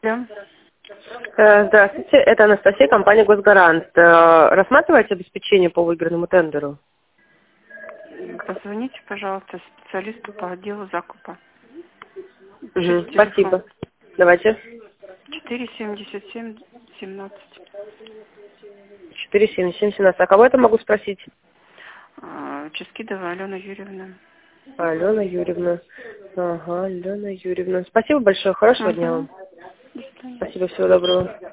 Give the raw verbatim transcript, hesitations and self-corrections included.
Да. Э, Здравствуйте, это Анастасия, компания «Госгарант». Э, Рассматриваете обеспечение по выигранному тендеру? Позвоните, пожалуйста, специалисту по отделу закупа. Угу, Пишите телефон. спасибо. Давайте. четыре семьдесят семь семнадцать. четыре семь семь семнадцать. А кого это могу спросить? А, Ческидова Алена Юрьевна. Алена Юрьевна. Ага, Алена Юрьевна. Спасибо большое, хорошего дня Угу. вам. До свидания. Спасибо, всего доброго.